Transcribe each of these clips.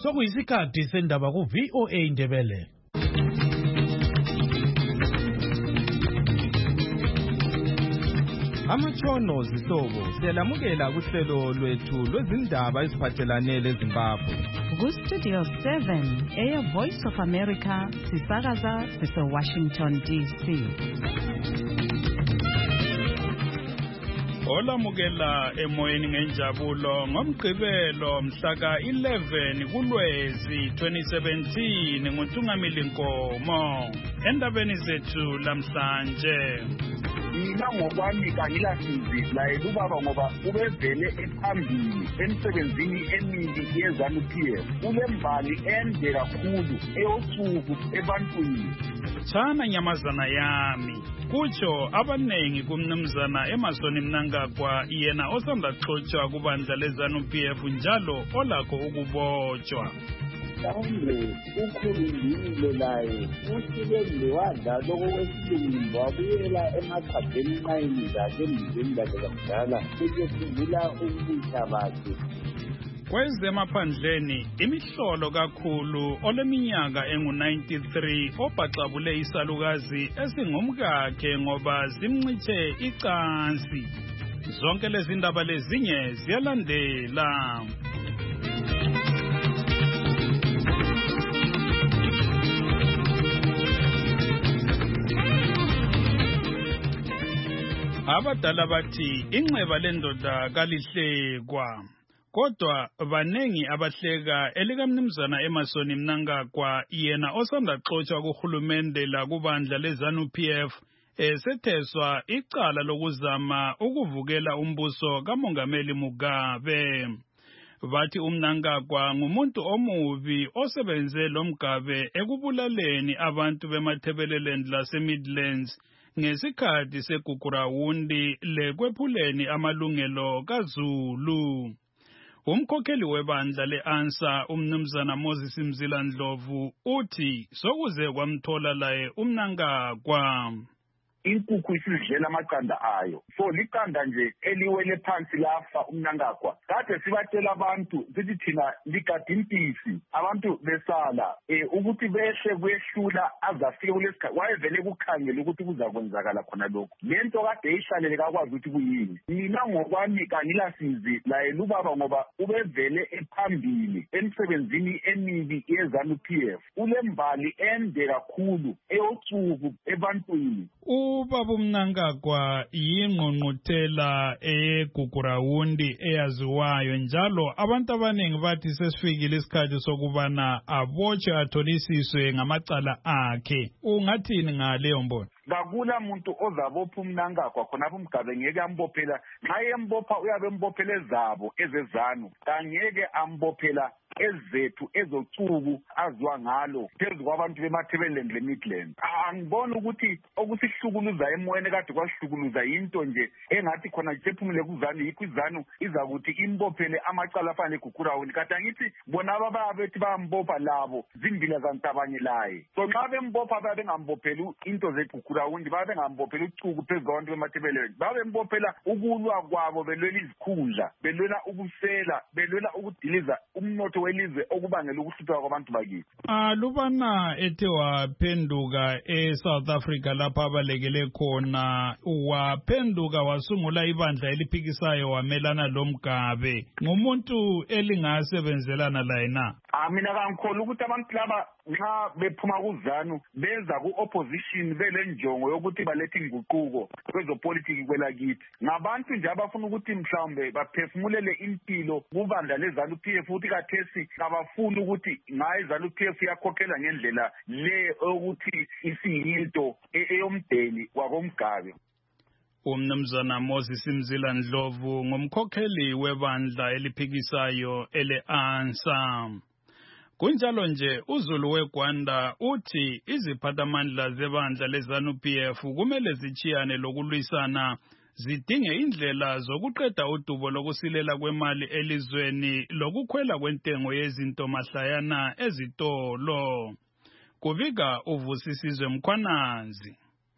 Sokuyisikhathi sendaba ku VOA Indebele. Amatshono zihlobo siyalamukela kuhlelo lwethu lwezindaba eziphathelane leZimbabwe. Ku-Studio 7 Air Voice of America sisakaza sise-Washington DC. Olamukela emoyeni ngenjabulo ngomgqibelo mhla ka-11 kuLwezi 2017 nguNtungamili Nkomo. Endabeni zethu lamhlanje, mina ngokwami kangilasizi laye ubaba ngoba ubevele ephambili emsebenzini emibi yeZANU-PF. Ulembali ende kakhulu eyosuku ebantwini. Chana nyamazana yami kutsho abanengi kumnumzana Emmerson Mnangagwa, yena osanda xotshwa kubandla leZANU-PF njalo olakho ukubotshwa. Mhlawumbe ukhululekile laye uSibende wadlala okwesibili wabuyela emaqhabeni nqayini zakhe emizini lakhe zakudala ukuyokhumbula ubutha bakhe. Kwezemaphandleni imihlolo kakhulu oleminyaka engu-93 obhaxabule isalukazi esingumkakhe ngoba zimnxiche icansi. Zonke lezi ndaba lezinye ziyalandela. Abadala bathi inxeba lendoda kalihlekwa. Kodwa banengi abahleka elikamnumzana Emmerson Mnangagwa, yena osanda xotshwa kuhulumende la kubandla leZANU-PF esetheswa icala lokuzama ukuvukela umbuso kaMongameli Mugabe. Bathi uMnangagwa ngumuntu omubi osebenze lo Mugabe ekubulaleni abantu bemathebeleland lase-Midlands ngesikhathi segugurawundi lekwephuleni amalungelo kaZulu. Umkhokheli webandla le-ANSA umnumzana Moses Mzila Ndlovu uthi sokuze kwamthola laye uMnangagwa. Inkukhu isidlela amaqanda ayo, so liqanda nje eliwele phansi lafa uMnangagwa. Kade sibatshela abantu sithi thina ligada impisi, abantu besala ukuthi behle kwehlula azafike kulesikhathi wayevele kukhangela ukuthi kuzakwenzakala khona lokho. Lento kade ishalele kakwazi ukuthi kuyini. Mina ngokwami kangilasizi laye ubaba ngoba ubevele ephambili emsebenzini emibi yeZANU-PF. Ulembali ende kakhulu eyosuku ebantwini. Ubaba uMnangagwa yingqungquthela egugurawundi eyaziwayo njalo abantu abaningi bathi sesifikile isikhathi sokubana abotshwe atholisiswe ngamacala akhe. Ungathini ngaleyo mbono? Kakula muntu ozabopha uMnangagwa khonapho uMgabe ngeke ambophela. Nxa embopha uyabe embophele zabo ezeZANU, kangeke ambophela ezethu ezocuku azwa ngalo phezu kwabantu bemathebeleland le-Midland. Angibona ukuthi okusihlukuluza emoyeni kade kwasihlukuluza yinto nje engathi khona sephumile kuZANU, yikho iZANU izakuthi imbophele amacala afana negugurawundi. Kade angithi bona ababethi bayambopha labo zimbila zantabanye laye. So nxa bembopha babengambopheli into zegugurawundi, babengambopheli ucuku phezu kwabantu bemathebeleland, babembophela ukulwa kwabo belwela izikhundla, belwela ubusela, belwela ukudiliza umnotho welizwe okubangela ukuhlupha kwabantu bakithi. Lubana ethe waphenduka eSouth Africa lapha abalekele khona, waphenduka wasungula ibandla eliphikisayo wamelana lo Mugabe. Ngumuntu elingasebenzelana laye na? Mina kangikholwa ukuthi abantu laba nxa bephuma kuZANU beza ku-opposition belenjongo yokuthi balethe inguquko kwezopolitiki kwelakithi. Ngabantu nje abafuna ukuthi mhlawumbe baphefumulele impilo kubandla leZANU-PF ukuthi kathesi abafuni ukuthi ngaye iZANU-PF yakhokhela ngendlela le ukuthi isiyinto eyomdeni wakoMgabe. Umnumzana Moses Mzila Ndlovu ngumkhokheli webandla eliphikisayo ele-ANSA. Kunjalo nje uZulu weGwanda uthi iziphathamandla zebandla leZANU-PF kumele zichiyane lokulwisana, zidinge indlela zokuqeda udubo lokusilela kwemali elizweni lokukhwela kwentengo yezinto mahlayana ezitolo. Kuvika uVusisizwe Mkhwanazi.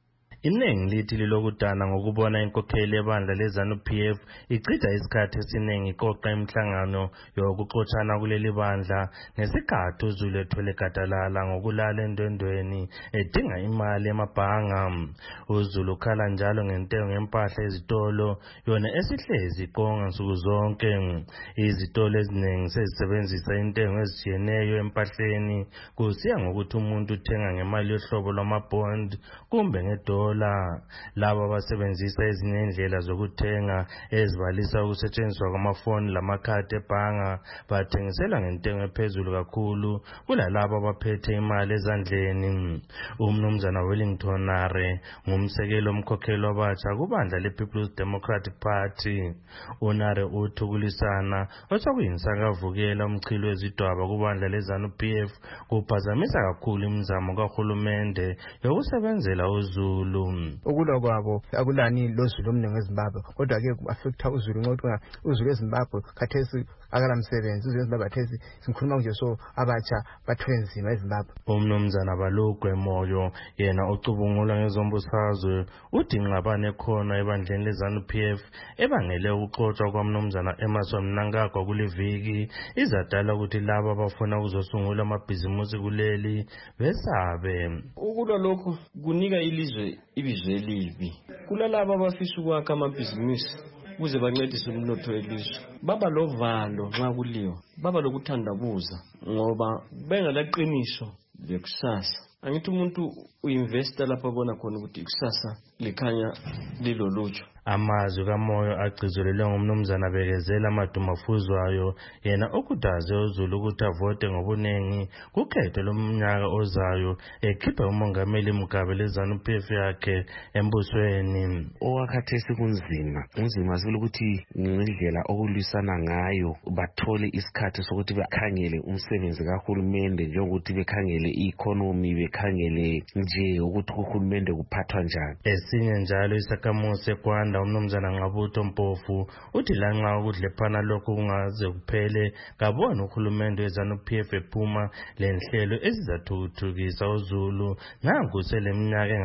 Iningi lithi lilokudana ngokubona inkokheli yebandla leZANU-PF ichitha isikhathi esiningi iqoqa imihlangano yokuxotshana kuleli bandla ngesikhathi uZulu ethwele gadalala ngokulala endwendweni edinga imali emabhanga. uZulu ukhala njalo ngentengo yempahla ezitolo yona esihlezi iqonga nsuku zonke. Izitolo eziningi sezisebenzisa intengo ezitshiyeneyo empahleni kusiya ngokuthi umuntu uthenga ngemali yohlobo lwamabond kumbe ngedola. Laba basebenzisa ezinye indlela zokuthenga ezibalisa ukusetshenziswa kwamafoni lamakhadi ebhanga bathengisela ngentengo ephezulu kakhulu kulalabo abaphethe imali ezandleni. Umnumzana Wellington Nare ngumsekeli omkhokheli wabatsha kubandla le-People's Democratic Party. uNare uthi ukulisana osakuyinhlakavukela umchilo wezidwaba kubandla leZANU-PF kuphazamisa kakhulu imizamo kahulumende yokusebenzela uZulu. Ukulwa kwabo akulani loZulu omningi eZimbabwe, kodwa ke ku-affecta uZulu nxa uZulu eZimbabwe khathesi akala msebenzi. uZulu eZimbabwe khathesi sikhuluma nje so abatsha bathwele nzima eZimbabwe. Umnumzana Balugwe Moyo yena ucubungula ngezombusazwe uthi ingxabano ekhona ebandleni leZANU-PF ebangele ukuxotshwa kwamnumzana Emmerson Mnangagwa kuliviki izadala ukuthi laba abafuna ukuzosungula amabhizimusi kuleli besabe. Ukulwa lokhu kunika ilizwe ibizwe elibi kulalabo abafisa ukwakha amabhizimusi kuze bancedise umnotho welizwe. Baba lovalo nxa kuliwa, baba lokuthandabuza ngoba bengalaqiniso lekusasa. Angithi umuntu uinvesta lapho abona khona ukuthi ikusasa likhanya lilolutsho. Amazwi kaMoyo agcizelelwe ngumnumzana Bekezela Madumafuzwayo yena okuthaze uZulu ukuthi avote ngobunengi kukhetho lomnyaka ozayo ekhipha umongameli Mugabe leZANU-PF yakhe embusweni. Owakhathesi kunzima sibili ukuthi ngendlela okulwisana ngayo bathole isikhathi sokuthi bakhangele umsebenzi kahulumende njengokuthi bekhangele i-economy, bekhangele nje ukuthi uhulumende kuphathwa njani. Esinye njalo isakhamuzi eGwanda umnumzana Nqabutho Mpofu uthi lanxa ukudlephana lokhu kungaze kuphele kabona uhulumende weZANU-PF ephuma lenhlelo ezizathuthukisa uZulu nanku seleminyaka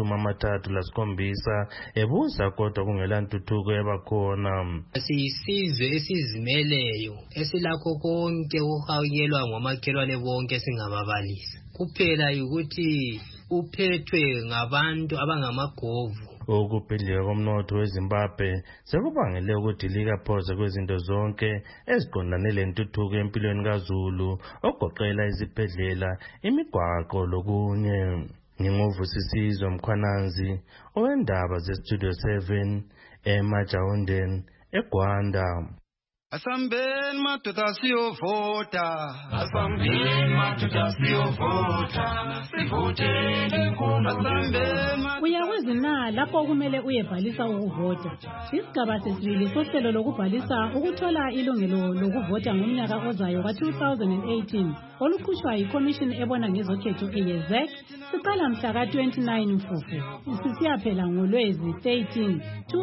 engama-37 ebusa kodwa kungela ntuthuko ebakhona. Siyisizwe esizimeleyo esilakho konke okuhawukelwa ngomakhelwane bonke singababalisi. Kuphela ukuthi uphethwe ngabantu abangamagovu. Ukubhidlika komnotho weZimbabwe sekubangele ukudilika phoze kwezinto zonke eziqondane lentuthuko empilweni kaZulu ogoqela izibhedlela, imigwaqo lokunye. Nginguvusisizwe Mkhwananzi owendaba zeStudio 7 eMajawundeni eGwanda. Asambeni madoda siyovota, asambeni madoda siyovota, sivoteni nkulunkulu. Uyakwazi na lapho kumele uyebhalisa ukuvota. Isigaba sesibili sohlelo lokubhalisa ukuthola ilungelo lokuvota ngomnyaka ozayo ka-2018 olukhutshwa yiCommission ebona ngezokhetho eYezek siqala mhla ka-29 Mfumfu sisiyaphela ngoLwezi 13,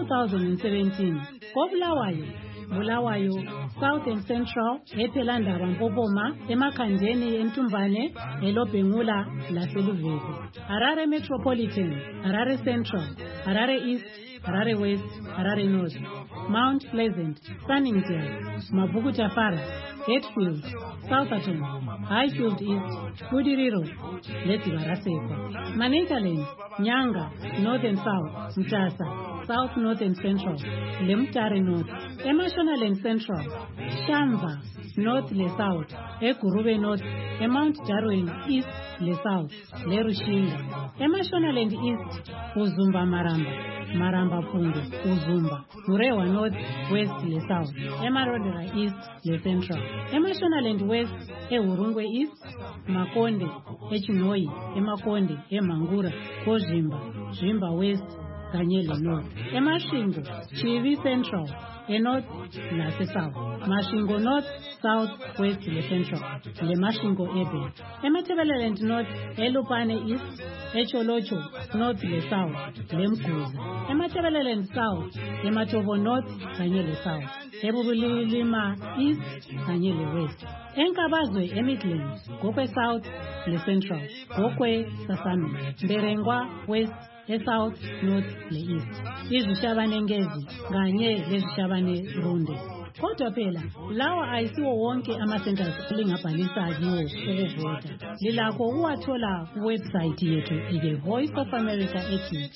2017 koBulawayo, Bulawayo, South and Central, ePhelandaba Mpopoma, eMakhandeni, eNtumbane, eLobhengula laseLuvezi. Harare Metropolitan, Harare Central, Harare East, Harare West, Harare North, Mount Pleasant, Sunningdale, Mabukutafara, Hetfield, Southerton, Highfield East, Budiriro, Letibaraseko, Manicaland, Nyanga, North and South, Mtasa, South North and Central, Lemtare North, Emashonaland Central, Shamva, North le South, Egurube North, Mount Darwin East le South, Lerushinga, Emashonaland East, Uzumba Maramba, Maramba Pungu, Uzumba, Murewa North, West le South, Emarodera East le Central, Emashonaland West, Urungwe East, Makonde, Echinoi, Emakonde, Emangura, Kozimba, Zimba West, Kanyele North, Emashingo, Chivi Central, North nase South, Mashingo North, South, West le Central, le Mashingo Ebe, Emathebeleland North, Elupane East, Echolocho North le South, le Mguzi, Emathebeleland South, Ematobo North, Kanyele South, Ebubulilima East, Kanyele West, Enkabazwe Midlands, Gokwe South le Central, Gokwe Sasami, Berengwa West, eSouth, North le-East, izishabane Ngezi kanye lezishabane Runde. Kodwa phela lawa ayisiwo wonke ama-centers lingabhalisa kiwo ukuvota. Lilakho ukuwathola kuwebsite yethu Voice of America ethi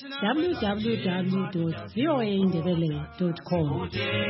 www.voaindebele.com.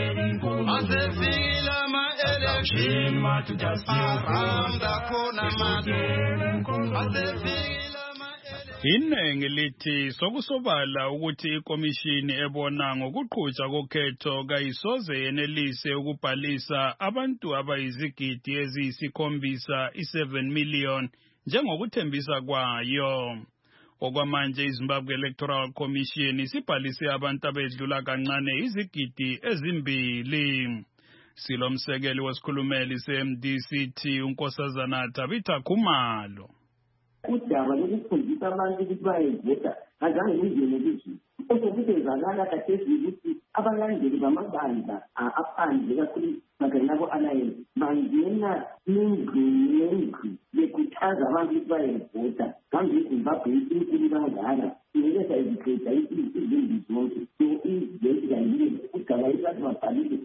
Iningi lithi sokusobala ukuthi ikomishini ebona ngokuqhutshwa kokhetho kayisoze yenelise ukubhalisa abantu abayizigidi eziyisi-7 7 million njengokuthembisa kwayo. Okwamanje iZimbabwe Electoral Commission isibhalise abantu abedlula kancane izigidi ezimbili. Silomsekeli wesikhulumeli se-MDCT uNkosazana Tabitha Khumalo. Udaba lokufundisa abantu ukuthi bayevota azange kungene kuzulu. Osokuthenzakala kathesi ukuthi abalandeli bamabandla aphandle kakhulu makanabo alliance bangena n'indlu bekhuthaza abantu ukuthi bayevota. Kambe iZimbabwe inkulu kangaka inikeza iziqeda izimbi zonke. So izinto kanye udaba abantu babhalile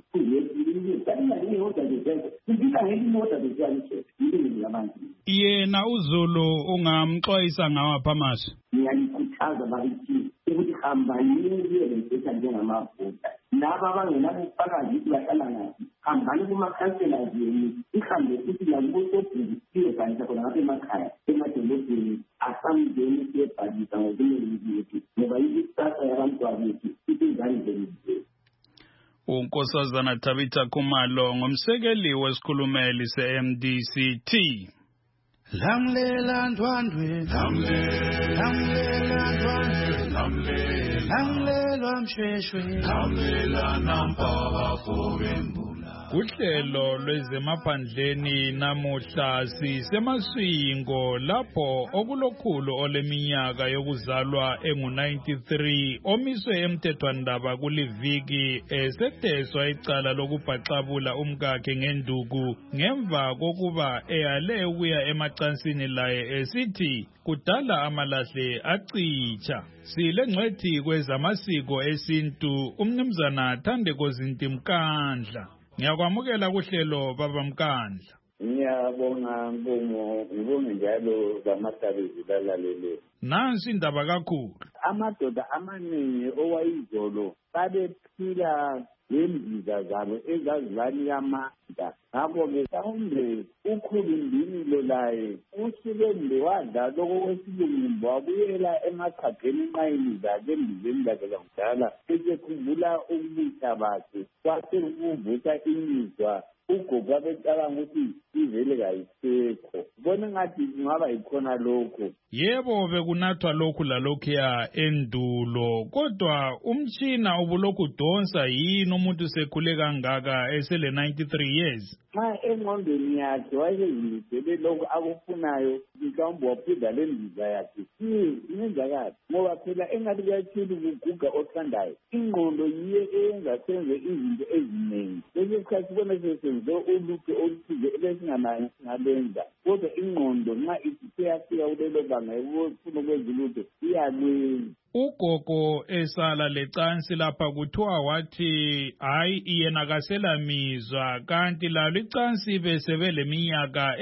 yena uZulu ungamxwayisa ngawaphi amasu? Ngiyalikhuthaza bakithi ukuthi hambani niyevota njengamavota. Laba abangenabufakazi ukuthi bahlala ngaphi, hambani kumakhansela zenu, ihambe futhi nakubosobhuku siyobhalisa khona ngapha emakhaya, emadolobheni, asamdeni siyobhalisa ngokunengi yethu, ngoba ikusasa yabantwana bethu isezandleni zethu. uNkosazana Tabitha Khumalo ngumsekeli wesikhulumeli se-MDCT. Lamlela ndwandwe, lamlela ndwandwe, lamlela mshweshwe, lamlela nampaba fobembula. Kuhlelo lwezemaphandleni namuhla sisemaswingo lapho okulokhulu oleminyaka yokuzalwa engu-93 omiswe emthethwandaba kuliviki eseteswa icala lokubhaxabula umkakhe ngenduku ngemva kokuba eyale ukuya emacansini laye esithi kudala amalahle acitsha. Silengcwethi kwezamasiko esintu umnumzana Thandekozinti Mkandla. Ngiyakwamukela kuhlelo baba Mkandla. Ngiyabonga ngibonge njalo zamasabezi lalalele. Nansi indaba kakhulu. Amadoda amaningi owayizolo babephila ngembiza zabo ezazibanika amandla. Ngakho-ke mhlawumbe ukhulumbinile laye usuke wadla lokho kwesilungu wabuyela emachageni enqayini zakhe embizeni lakhe zakudala esekhumbula ubusa bakhe kwase ukuvusa imizwa ugogo abecabanga ukuthi ivele kayisekho. Bona ngathi kungaba yikhona lokho. Yebo bekunathwa lokhu lalokhuya endulo kodwa umtshina ubulokhu donsa yini umuntu sekhule kangaka esele 93 years. Xa engqondweni yakhe wayezimisele lokho akufunayo mhlawumbe waphinda le mbiza yakhe ingenzakala ngoba phela engathi kuyathile ukuguga othandayo ingqondo yiyo eyenza senze izinto eziningi. Lesi sikhathi sibona sesenze ulutho oluthize ebesinganayo singalenza kodwa ingqondo nxa isiyafika kulelo banga efuna ukwenza ulutho iyalwenza. Ugogo esala lecansi lapha kuthiwa wathi hayi yena kaselamizwa kanti lalo icansi besebeleminyaka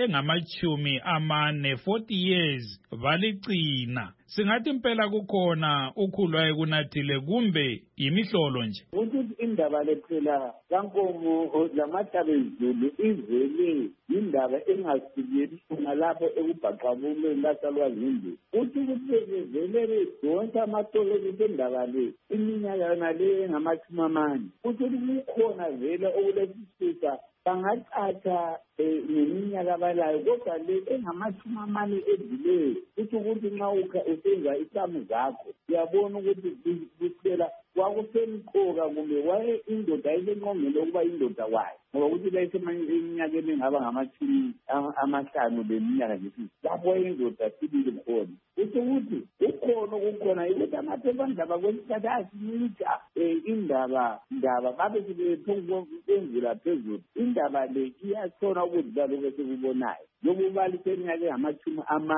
engama-40 years baligcina. Singathi impela kukhona ukhulu ayekunathile kumbe yimihlolo nje. Ukuthi indaba lephela kankomo lamathabezulu ivele indaba engasikeli ngalapho ekubhaqabuleni lasalwazindlu. Uthi ukuthi vele bedonsa amatolobisi endaba le iminyaka yona le engama-40. Uthi kukhona vele okulesisusa bangacatha ngeminyaka abalayo kodwa le engama-40 edileyo uthi ukuthi nxa usenza isamu zakho uyabona ukuthi kuphela kwakusemqoka kumbe waye indoda ayisenqongeni lokuba indoda wayo ngoba ukuthi la iseminyakeni engaba ngama-50 leminyaka nje lapho indoda sibili khona. Uthi ukuthi kukhona ukuthi amaphephandaba kwesikhathi asinika indaba babe sebephendula phezulu. Indaba le iyatshona ukudlala lokho esikubonayo. Yokubalisa iminyaka engama-40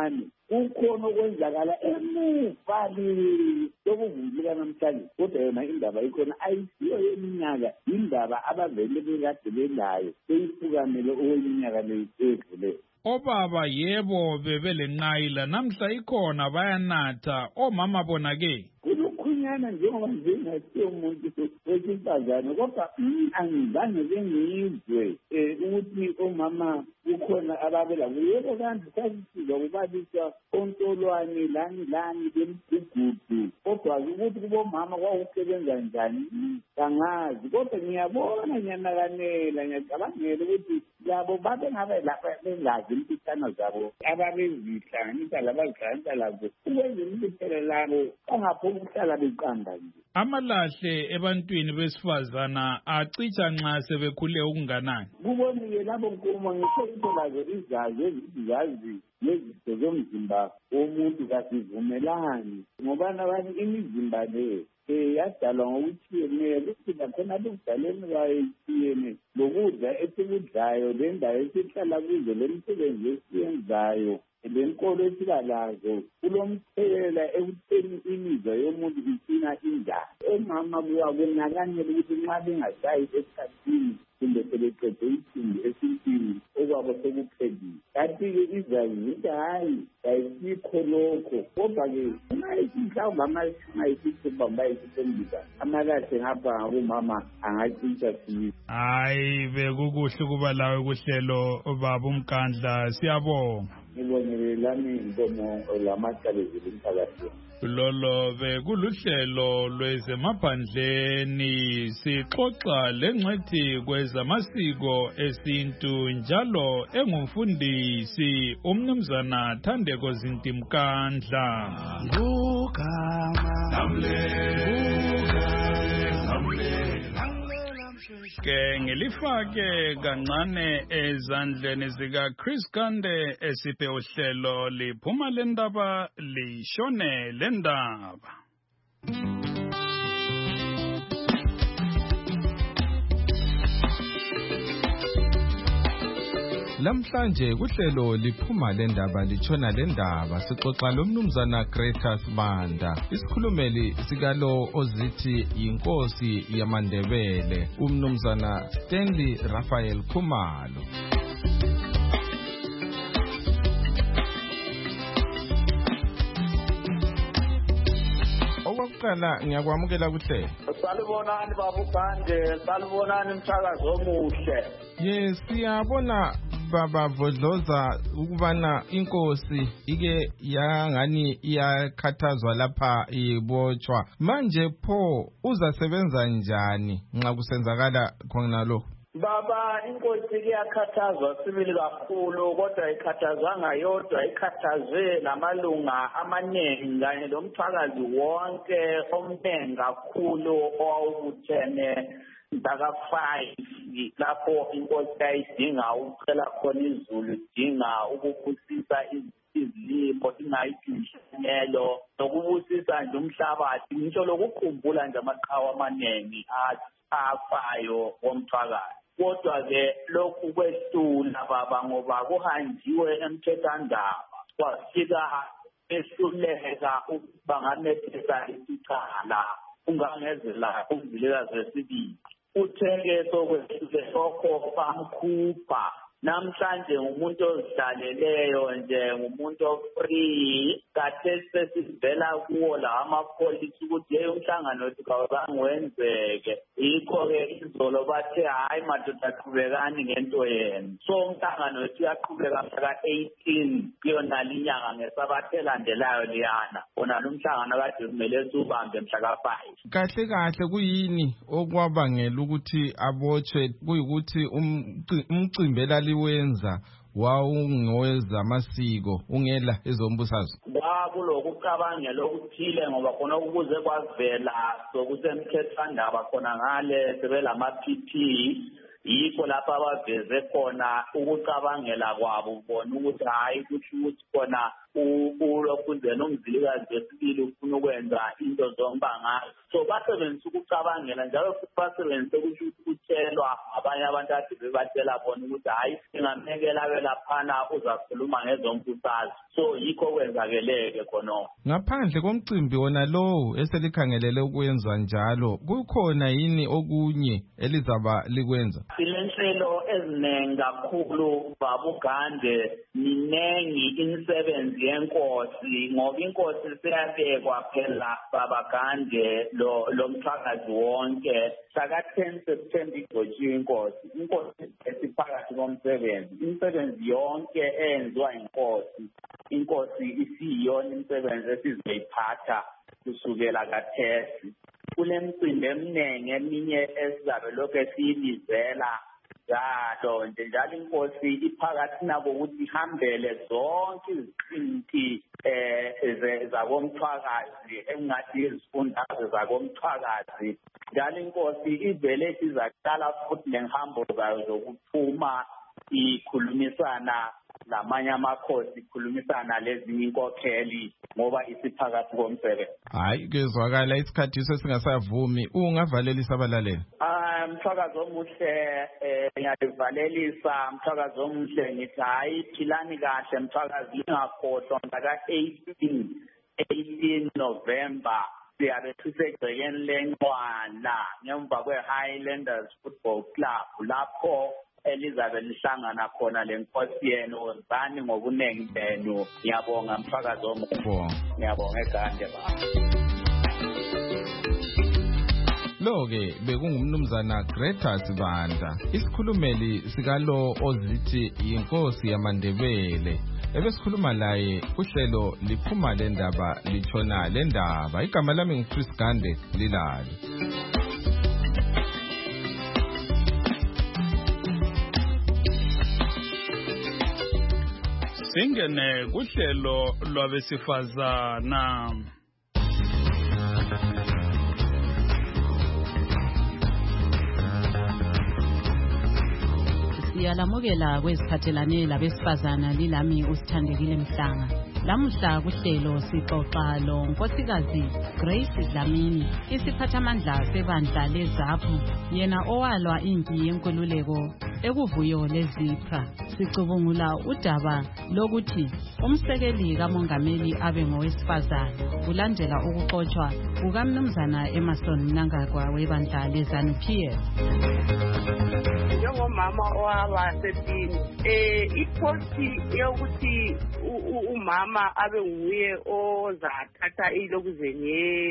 kukhona okwenzakala emuva lokuvumbuluka namhlanje kodwa yona indaba ikhona ayisiyo yeminyaka indaba abavele bekade belayo seyifukamele okweminyaka leyi edluleyo. Obaba yebo bebelenqayila namhla ikhona bayanatha omama bona ke kulukhunyana njengoba njengasiyo umuntu wesifazane kodwa angizange bengiyizwe ukuthi omama kukhona ababelako yebo kanti sasisiza kubaliswa ontolwane lani bemigudu kodwa-ke ukuthi kubomama kwakusebenza njani kangazi kodwa ngiyanakanela ngiyacabangela ukuthi labo babengabe lapha bengazi impithano zabo ababezihlanganisa labazihlanganisa lazo ukwenzela ukuthi phela labo bangaphuma ukuhlala beqanda nje. Amalahle ebantwini besifazana acitsha nxa sebekhule okunganani. Kubonike labo nkulumo ngisho lazo izazi ezizazi nezitho zomzimba womuntu kasivumelani ngoba nabanye imizimba le yadalwa ngokutshiyeneyo ukuthi lakhona lokudaleni kwayo itshiyene lokudla esikudlayo lendawo esihlala kuzo lemisebenzi esiyenzayo lenkolo esikalazo kulomthelela ekutheni imizwa yomuntu icina injani. Omama kuyakonakanyela ukuthi nxa bengasayi esikhathini kumbe sebeqede isimbi esintwini okwabo sekuphelile kanti-ke izazi zithi hayi kayisikho lokho kodwa-ke mhlawumbe amayisithupha mbayisithembisa amalahle ngapha ngabomama angacitsha sibili. Hayi bekukuhle ukuba lawe kuhlelo baba uMkandla siyabonga. Ngibonile lami inkomo lamacalezile emphakathini. Lolo bekuluhlelo lwezemaphandleni sixoxa lengcwethi kwezamasiko esintu njalo engumfundisi umnumzana Thandeko Zintimkandla. Ke ngilifake kancane ezandleni zika Chris Kande esiphe uhlelo liphuma lendaba lishone lendaba. Lamhlanje kuhlelo liphuma lendaba litshona lendaba sixoxa lomnumzana Greta Sibanda isikhulumeli sikalo ozithi inkosi yamaNdebele umnumzana Stanley Raphael Khumalo. Okokuqala ngiyakwamukela kuhlelo. Salibonani baba uGande, salibonani umthakazo omuhle. Yes, siyabona baba Vodloza ukubana inkosi ike yangani iyakhathazwa lapha ibotshwa manje pho uzasebenza njani nxa kusenzakala khona lo? Baba inkosi iyakhathazwa sibili kakhulu kodwa ikhathazwanga yodwa ikhathazwe namalunga amaningi kanye lomthakazi wonke omningi kakhulu owawubuthene mhlaka 5 lapho inkosi yayidinga ukucela khona izulu idinga ukubusisa izilimo ingayidinhlelo nokubusisa nje umhlabathi ngisho lokukhumbula nje amaqhawe amaningi afayo womthakazi. Kodwa-ke lokhu kwehlula baba ngoba kuhanjiwe emthethwandaba kwafika ehluleka bangamethesa isicala ungangezela umzilikazi wesibili utheke sokwehlule lokho bamkhupha. Namhlanje ngumuntu ozihlaleleyo nje ngumuntu ofree kade sesivela kuwo la amapolisi ukuthi hey umhlangano wethu kawuzange wenzeke yikho-ke izolo bathe hayi madoda aqhubekani ngento yenu so umhlangano wethu uyaqhubeka mhlaka 18 kuyonala inyanga ngesabatha elandelayo liyana wona lo mhlangano kade kumele siwubambe mhlaka 5. Kahle kahle kuyini okwabangela ukuthi abotshwe kuyikuthi umcimbela wenza wawungoweza amasiko ungela ezombusazwe kulokucabangela okuthile ngoba khona ukuze kwavela sokusemthethwandaba khona ngale sebelama PP yikho lapha abaveze khona ukucabangela kwabo bona ukuthi hayi kusho ukuthi khona ulokhunzela umzilikazi wesibili ufuna ukwenza into zonke ngazo. So basebenzisa ukucabangela njalo futhi basebenzise ukuthi ukutshelwa abanye abantu athi bebatshela bona ukuthi hayi singamekela belaphana uzakhuluma ngezombusazwe. So yikho kwenzakeleke khona. Ngaphandle komcimbi wona lowo eselikhangelele ukwenza njalo, kukhona yini okunye elizaba likwenza? Silenhlelo eziningi kakhulu babugande ninengi imisebenzi yenkosi ngoba inkosi seyabekwa phela babagande lo mthakazi wonke saka 10 September igcotshiwe inkosi esiphakathi komsebenzi imisebenzi yonke eyenziwa inkosi isiyona imisebenzi esizoyiphatha kusukela kathesi. Kulemicimbi eminingi eminye esizabe lokhu esiyibizela njalo inkosi iphakathi nabo ukuthi ihambele zonke iziqinti zakomthwakazi engathi izifundazwe zakomthwakazi. Njalo inkosi ivele izaqala futhi lenhambo zayo zokuphuma ikhulumisana lamanye amakhosi ikhulumisana lezinye inkokheli ngoba isiphakathi komsebenzi. Hayi kezwakala isikhathi sesingasavumi ungavalelisa abalaleli. Mthakazi omuhle ngiyalivalelisa mthakazi omuhle ngithi hayi philani kahle mthakazi lingakhohlwa mhla 18 November siyabe sisegcekeni lencwana ngemva kwe-Highlanders Football Club lapho elizabe lihlangana khona lenkosi yenu wozani ngobunengi benu. Ngiyabonga mthakazi omuhle. Ngiyabonga egande baba. Lo-ke bekungumnumzana Greta Sibanda, isikhulumeli sikalo ozithi yinkosi yamaNdebele. Ebesikhuluma laye uhlelo liphuma le ndaba litshona le ndaba. Igama lami nguChris Gande Lilali. Singene kuhlelo lwabesifazana. Siyalamukela kweziphathelane labesifazana lilami usithandekile Mhlanga. Lamuhla kuhlelo sixoxa lo Nkosikazi Grace Dlamini, isiphathamandla sebandla leZAPHU, yena owalwa impi yenkululeko ekuvuyo leZipra. Sicubungula udaba lokuthi umsekeli kamongameli abe ngowesifazana kulandela ukuxoxwa kukamnumzana Emerson Mnangagwa webandla leZANU-PF. Njengomama owabasepini iposti yokuthi umama abe nguye ozathatha ilokuzeni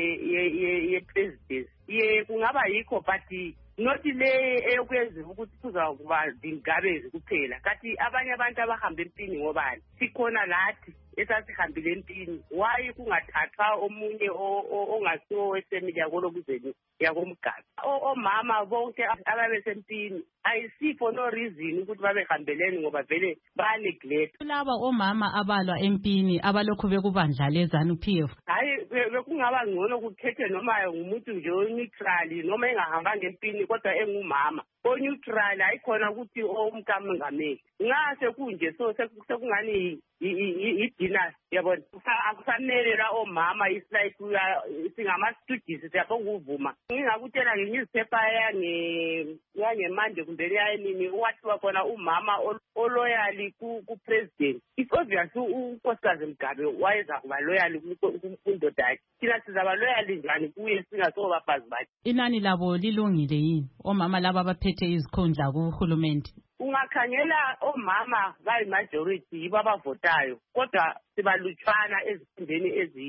ye-presidency kungaba yikho but not le eyokwenza ukuthi kuzakuba zingabezi kuphela. Kanti abanye abantu abahamba empini ngobani sikhona lathi esasihambile empini, waye kungathathwa omunye ongasiwo wesemili yakolokuzeni yakomgaba. Omama bonke ababesempini ayisifo no reason ukuthi babehambeleni ngoba vele baneglect. Laba omama abalwa empini abalokhu bekubandla leZANU-PF hayi bekungaba ngcono kukhethe noma ngumuntu nje neutral noma engahambanga empini kodwa engumama o-neutral ayikhona ukuthi umkamongameli ngase kunje so sekungani idina yabona akufanele la omama islike singama-students siyabonga uvuma. Ngingakutshela nge-newspaper yangemande kumbe yayenini wathiwa khona umama oloyali ku-president. It's obvious unkosikazi Mgabe wayeza kuba loyali kundoda yakhe. Thina sizaba loyali njani kuye singasobafazi bakhe? Inani labo lilungile yini omama laba abaphethe izikhundla kuhulumende? Ungakhangela omama bayi-majority yibo abavotayo kodwa sibalutshwana ezifundeni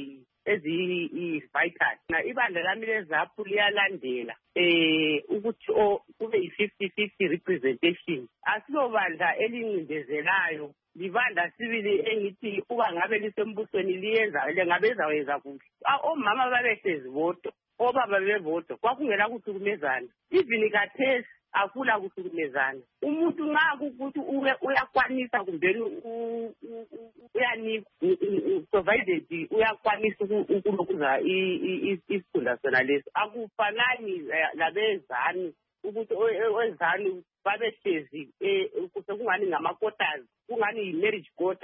eziyi-vital. Ibandla lami leZAPHU liyalandela ukuthi kube yi-50-50 representation. Asilobandla elincindezelayo, libandla sibili engithi uba ngabe lisembusweni ngabezawenza kuhle. Omama babehlezi voto, obaba bevoto, kwakungela kuhlukumezana. Even kathesi akula kuhlukumezana. Umuntu nxa kukuthi uyakwanisa kumbeni uyanika provided uyakwanisa ukulokuza isikhundla sona leso. Akufanani labezani ukuthi owezani babehlezi sekungani ngama-quotas, kungani yi-marriage quota.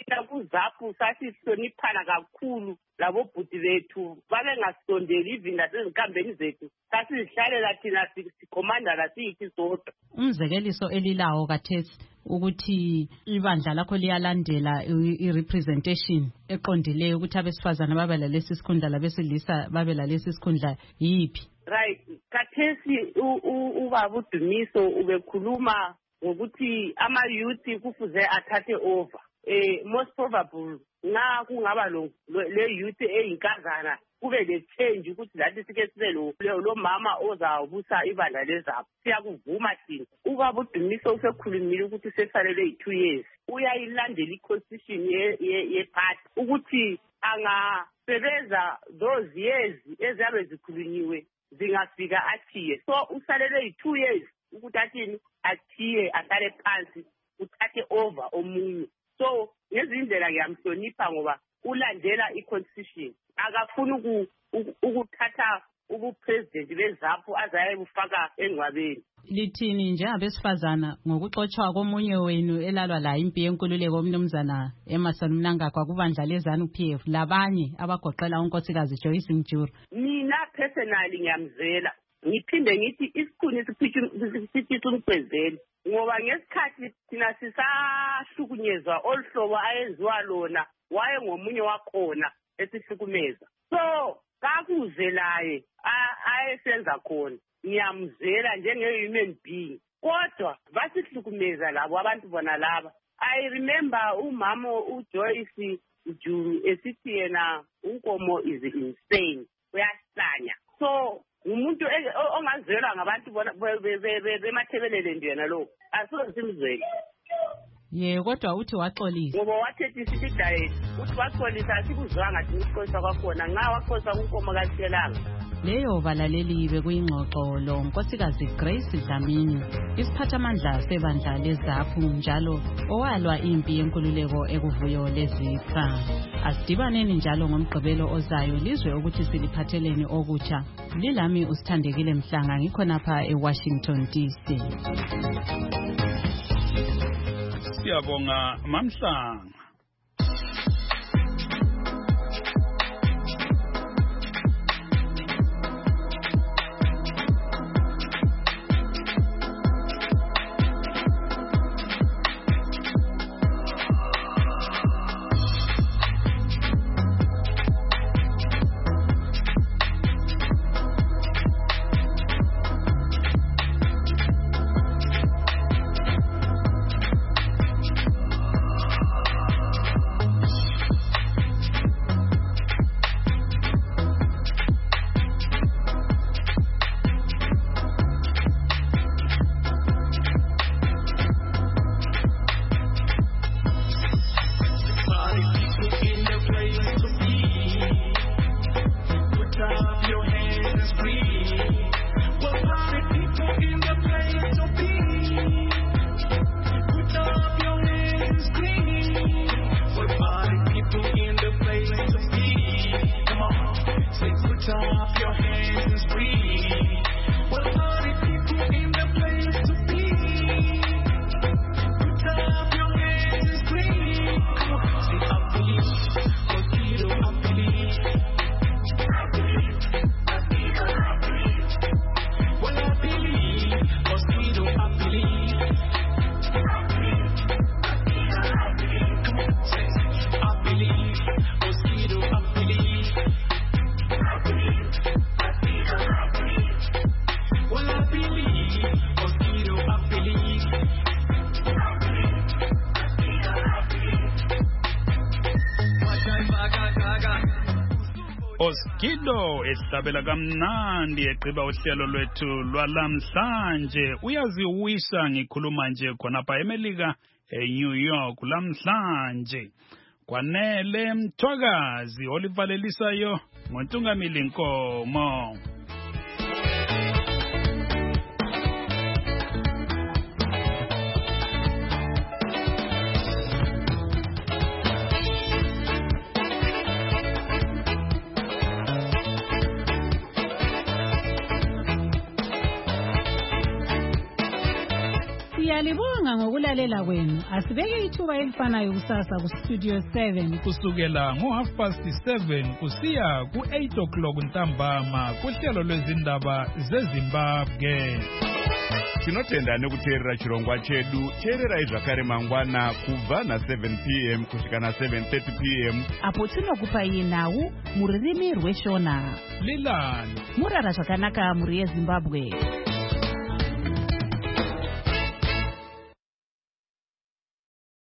thina kuZAPU sasihloniphana kakhulu labo bhuti bethu babengasondeli even nasezinkambeni zethu sasizihlalela thina sikhomandana siyithi sodwa. Umzekeliso elilawo kathesi ukuthi ibandla lakho liyalandela i-representation eqondileyo ukuthi abesifazana babe lalesi sikhundla labesilisa babe lalesi sikhundla yiphi? Right, kathesi ubaba uDumiso ubekhuluma ngokuthi ama-youth kufuze athathe over. Most probable nxa kungaba le youth eyinkazana kube le change ukuthi lathi sike sibe lo mama ozawubusa ibandla leZAPU. Siyakuvuma thina. Ubaba uDumiso usekhulumile ukuthi sesalele 2 years. Uyayilandela i-constitution ye-party ukuthi angasebenza those years eziyabe zikhulunyiwe zingafika athiye. So usalele 2 years ukuthi athini athiye ahlale phansi uthathe over omunye. So ngezindlela ngiyamhlonipha ngoba ulandela i-constitution. Akafuni ukuthatha ubupresident beZAPU azayebufaka engcwabeni. Lithini njengabesifazana ngokuxotshwa komunye wenu elalwa la impi yenkululeko umnumzana Emmerson Mnangagwa kubandla leZANU-PF labanye abagoqela unkosikazi Joyce Mjuru? Mina personally ngiyamzela. Ngiphinde ngithi isikhuni siphitha umgwezeli ngoba ngesikhathi thina sisahlukunyezwa oluhlobo ayenziwa lona waye ngomunye wakhona esihlukumeza. So kakuze laye ayesenza khona ngiyamzela njenge-human being kodwa basihlukumeza labo abantu bona laba. I remember umama uJoyce Mjuru esithi yena unkomo is insane uyahlanya. So umuntu ongazelwa ngabantu bona bemathebelele njena lo asoze simzwele. Kodwa uthi waxolisa. Ngoba wathethi sithi direct uthi waxolisa asikuzwanga ngathi ukuxolisa kwakhona nxa waxolisa kunkomo kaShelanga. Leyo balaleli bekuyingxoxo lo nkosikazi Grace Dlamini isiphathamandla sebandla leZAPU njalo owalwa impi yenkululeko ekuvuyo lezipha. Asidibaneni njalo ngomgqibelo ozayo lizwe ukuthi siliphatheleni okutsha. Lilami uSithandekile Mhlanga ngikhonapha eWashington DC. Siyabonga Mamhlanga. Oskido esihlabela kamnandi eqiba uhlelo lwethu lwalamhlanje. Uyaziwisa ngikhuluma nje khonapha eMelika eNew York lamhlanje. Kwanele Mthwakazi olivalelisayo ngoNtungamili Nkomo. Siyalibonga ngokulalela kwenu. Asibeke ithuba elifanayo kusasa kuStudio 7 kusukela ngo7:30 kusiya ku8 o'clock ntambama kuhlelo lwezindaba zeZimbabwe. Tinotenda nekuteerera chirongwa chedu. Teererai zvakare mangwana kubva na7 p.m. kusvika na7:30 p.m. apo tinokupai nhau mururimi rweshona. Lilani murara zvakanaka muri yeZimbabwe.